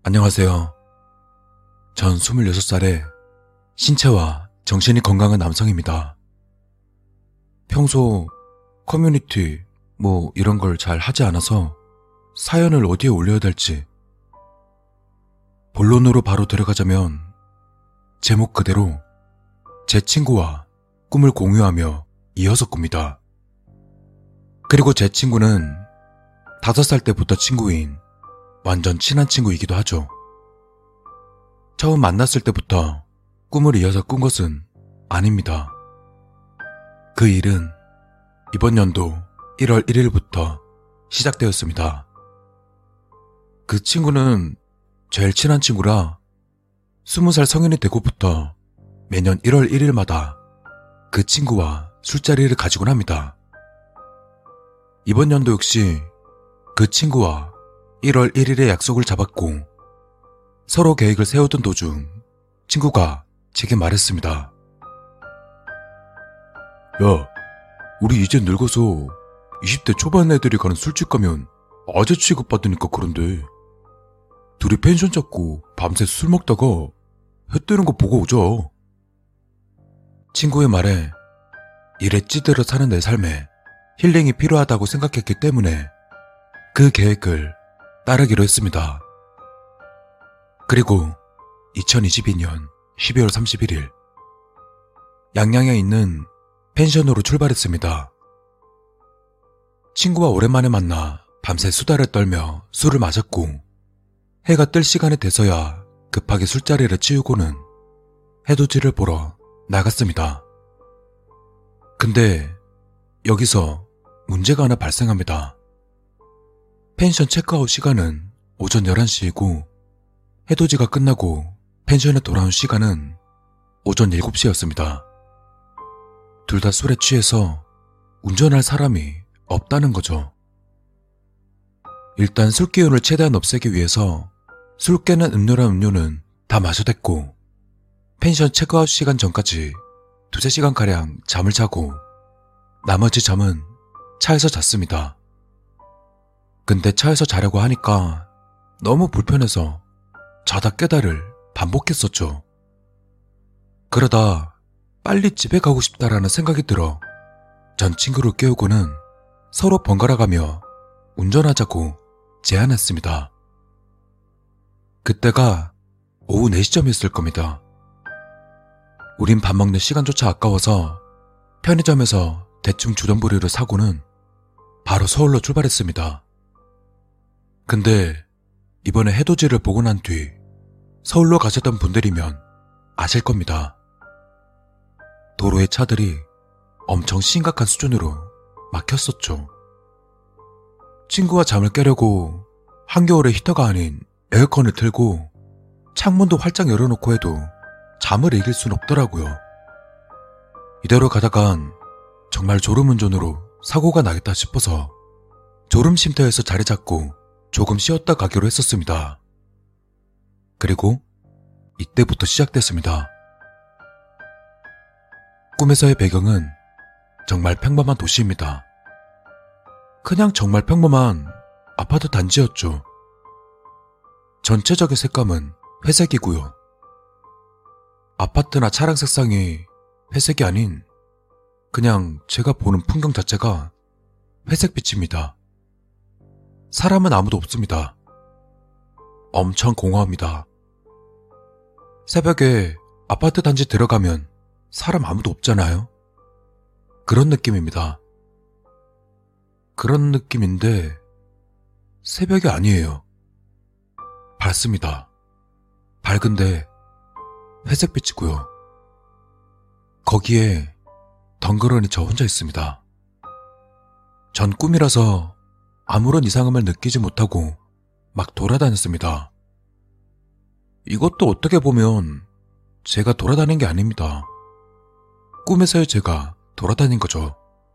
안녕하세요. 전 26살의 신체와 정신이 건강한 남성입니다. 평소 커뮤니티 이런 걸 잘 하지 않아서 사연을 어디에 올려야 될지. 본론으로 바로 들어가자면 제목 그대로 제 친구와 꿈을 공유하며 이어서 꿉니다. 그리고 제 친구는 5살 때부터 친구인 완전 친한 친구이기도 하죠. 처음 만났을 때부터 꿈을 이어서 꾼 것은 아닙니다. 그 일은 이번 연도 1월 1일부터 시작되었습니다. 그 친구는 제일 친한 친구라 20살 성인이 되고부터 매년 1월 1일마다 그 친구와 술자리를 가지곤 합니다. 이번 연도 역시 그 친구와 1월 1일에 약속을 잡았고 서로 계획을 세우던 도중 친구가 제게 말했습니다. 야, 우리 이제 늙어서 20대 초반 애들이 가는 술집 가면 아재 취급받으니까 그런데 둘이 펜션 잡고 밤새 술 먹다가 해 뜨는 거 보고 오자. 친구의 말에 일에 찌들어 사는 내 삶에 힐링이 필요하다고 생각했기 때문에 그 계획을 따르기로 했습니다. 그리고 2022년 12월 31일 양양에 있는 펜션으로 출발했습니다. 친구와 오랜만에 만나 밤새 수다를 떨며 술을 마셨고 해가 뜰 시간이 돼서야 급하게 술자리를 치우고는 해돋이를 보러 나갔습니다. 근데 여기서 문제가 하나 발생합니다. 펜션 체크아웃 시간은 오전 11시이고 해돋이가 끝나고 펜션에 돌아온 시간은 오전 7시였습니다. 둘 다 술에 취해서 운전할 사람이 없다는 거죠. 일단 술 기운을 최대한 없애기 위해서 술 깨는 음료랑 음료는 다 마셔댔고 펜션 체크아웃 시간 전까지 2~3시간가량 잠을 자고 나머지 잠은 차에서 잤습니다. 근데 차에서 자려고 하니까 너무 불편해서 자다 깨다를 반복했었죠. 그러다 빨리 집에 가고 싶다라는 생각이 들어 전 친구를 깨우고는 서로 번갈아가며 운전하자고 제안했습니다. 그때가 오후 4시쯤이었을 겁니다. 우린 밥 먹는 시간조차 아까워서 편의점에서 대충 주전부리를 사고는 바로 서울로 출발했습니다. 근데 이번에 해돋이를 보고 난 뒤 서울로 가셨던 분들이면 아실 겁니다. 도로에 차들이 엄청 심각한 수준으로 막혔었죠. 친구와 잠을 깨려고 한겨울에 히터가 아닌 에어컨을 틀고 창문도 활짝 열어놓고 해도 잠을 이길 순 없더라고요. 이대로 가다간 정말 졸음운전으로 사고가 나겠다 싶어서 졸음쉼터에서 자리 잡고 조금 쉬었다 가기로 했었습니다. 그리고 이때부터 시작됐습니다. 꿈에서의 배경은 정말 평범한 도시입니다. 그냥 정말 평범한 아파트 단지였죠. 전체적인 색감은 회색이고요. 아파트나 차량 색상이 회색이 아닌 그냥 제가 보는 풍경 자체가 회색빛입니다. 사람은 아무도 없습니다. 엄청 공허합니다. 새벽에 아파트 단지 들어가면 사람 아무도 없잖아요. 그런 느낌입니다. 그런 느낌인데 새벽이 아니에요. 밝습니다. 밝은데 회색빛이고요. 거기에 덩그러니 저 혼자 있습니다. 전 꿈이라서 아무런 이상함을 느끼지 못하고 막 돌아다녔습니다. 이것도 어떻게 보면 제가 돌아다닌 게 아닙니다. 꿈에서의 제가 돌아다닌 거죠.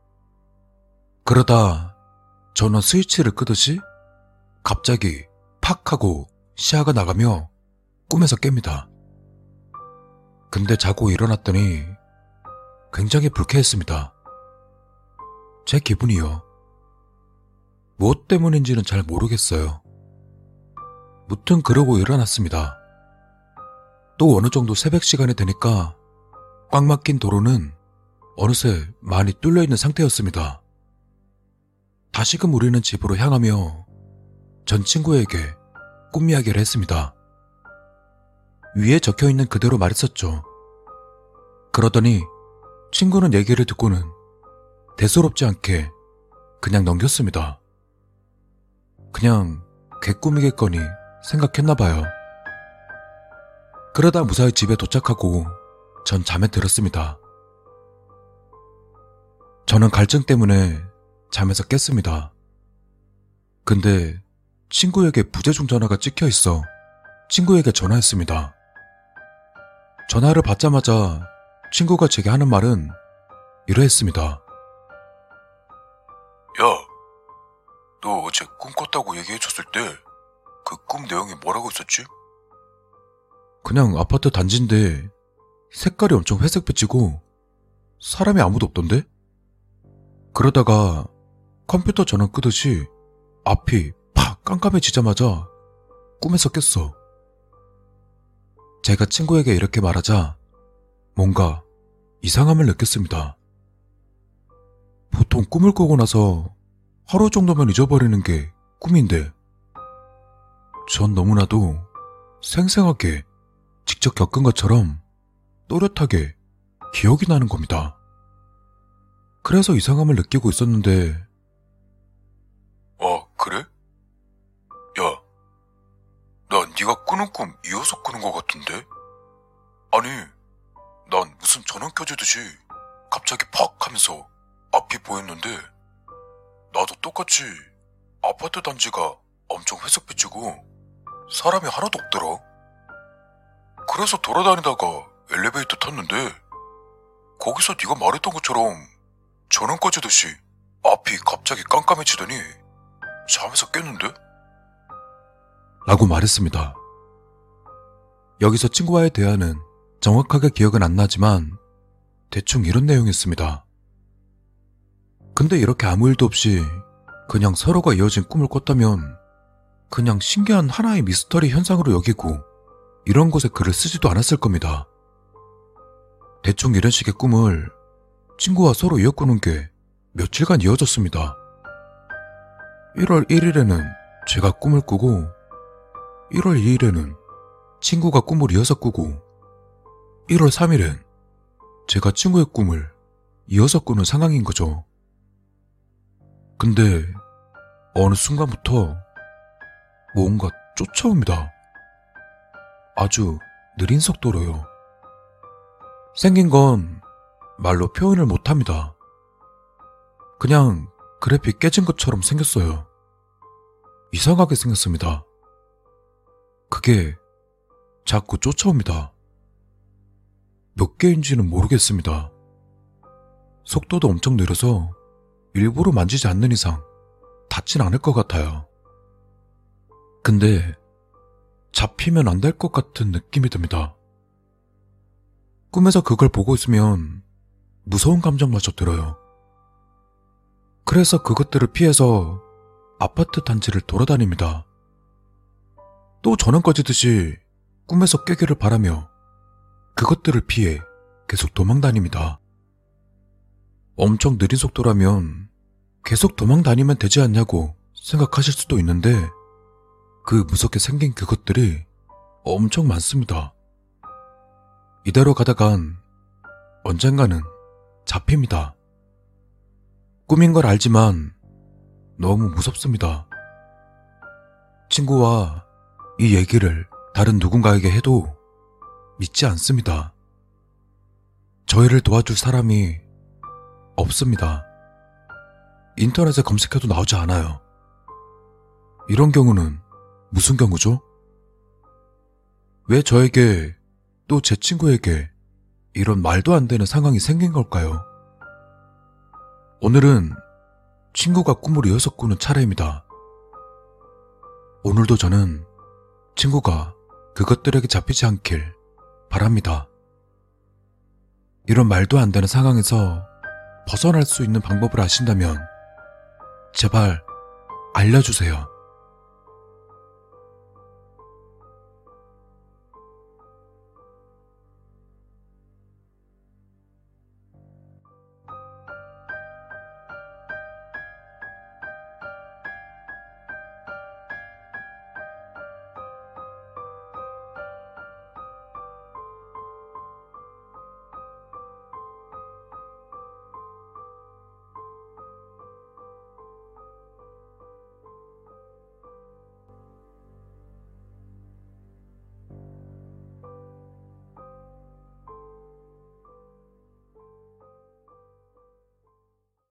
그러다 전원 스위치를 끄듯이 갑자기 팍 하고 시야가 나가며 꿈에서 깹니다. 근데 자고 일어났더니 굉장히 불쾌했습니다. 제 기분이요. 무엇 때문인지는 잘 모르겠어요. 무튼 그러고 일어났습니다. 또 어느 정도 새벽 시간이 되니까 꽉 막힌 도로는 어느새 많이 뚫려있는 상태였습니다. 다시금 우리는 집으로 향하며 전 친구에게 꿈 이야기를 했습니다. 위에 적혀있는 그대로 말했었죠. 그러더니 친구는 얘기를 듣고는 대수롭지 않게 그냥 넘겼습니다. 그냥 개꿈이겠거니 생각했나봐요. 그러다 무사히 집에 도착하고 전 잠에 들었습니다. 저는 갈증 때문에 잠에서 깼습니다. 근데 친구에게 부재중 전화가 찍혀 있어 친구에게 전화했습니다. 전화를 받자마자 친구가 제게 하는 말은 이러했습니다. 야, 너 어제 꿈 꿨다고 얘기해줬을 때 그 꿈 내용이 뭐라고 있었지? 그냥 아파트 단지인데 색깔이 엄청 회색빛이고 사람이 아무도 없던데? 그러다가 컴퓨터 전원 끄듯이 앞이 팍 깜깜해지자마자 꿈에서 깼어. 제가 친구에게 이렇게 말하자 뭔가 이상함을 느꼈습니다. 보통 꿈을 꾸고 나서 하루 정도면 잊어버리는 게 꿈인데 전 너무나도 생생하게 직접 겪은 것처럼 또렷하게 기억이 나는 겁니다. 그래서 이상함을 느끼고 있었는데 그래? 야, 난 네가 꾸는 꿈 이어서 꾸는 것 같은데? 아니, 난 무슨 전원 켜지듯이 갑자기 팍 하면서 앞이 보였는데 나도 똑같이 아파트 단지가 엄청 회색빛이고 사람이 하나도 없더라. 그래서 돌아다니다가 엘리베이터 탔는데 거기서 네가 말했던 것처럼 전원 꺼지듯이 앞이 갑자기 깜깜해지더니 잠에서 깼는데? 라고 말했습니다. 여기서 친구와의 대화는 정확하게 기억은 안 나지만 대충 이런 내용이었습니다. 근데 이렇게 아무 일도 없이 그냥 서로가 이어진 꿈을 꿨다면 그냥 신기한 하나의 미스터리 현상으로 여기고 이런 곳에 글을 쓰지도 않았을 겁니다. 대충 이런 식의 꿈을 친구와 서로 이어꾸는 게 며칠간 이어졌습니다. 1월 1일에는 제가 꿈을 꾸고 1월 2일에는 친구가 꿈을 이어서 꾸고 1월 3일엔 제가 친구의 꿈을 이어서 꾸는 상황인 거죠. 근데 어느 순간부터 뭔가 쫓아옵니다. 아주 느린 속도로요. 생긴 건 말로 표현을 못합니다. 그냥 그래픽 깨진 것처럼 생겼어요. 이상하게 생겼습니다. 그게 자꾸 쫓아옵니다. 몇 개인지는 모르겠습니다. 속도도 엄청 느려서 일부러 만지지 않는 이상 닿진 않을 것 같아요. 근데 잡히면 안 될 것 같은 느낌이 듭니다. 꿈에서 그걸 보고 있으면 무서운 감정마저 들어요. 그래서 그것들을 피해서 아파트 단지를 돌아다닙니다. 또 전원 꺼지듯이 꿈에서 깨기를 바라며 그것들을 피해 계속 도망다닙니다. 엄청 느린 속도라면 계속 도망다니면 되지 않냐고 생각하실 수도 있는데 그 무섭게 생긴 그것들이 엄청 많습니다. 이대로 가다간 언젠가는 잡힙니다. 꿈인 걸 알지만 너무 무섭습니다. 친구와 이 얘기를 다른 누군가에게 해도 믿지 않습니다. 저희를 도와줄 사람이 없습니다. 인터넷에 검색해도 나오지 않아요. 이런 경우는 무슨 경우죠? 왜 저에게 또 제 친구에게 이런 말도 안 되는 상황이 생긴 걸까요? 오늘은 친구가 꿈을 이어서 꾸는 차례입니다. 오늘도 저는 친구가 그것들에게 잡히지 않길 바랍니다. 이런 말도 안 되는 상황에서 벗어날 수 있는 방법을 아신다면 제발 알려주세요.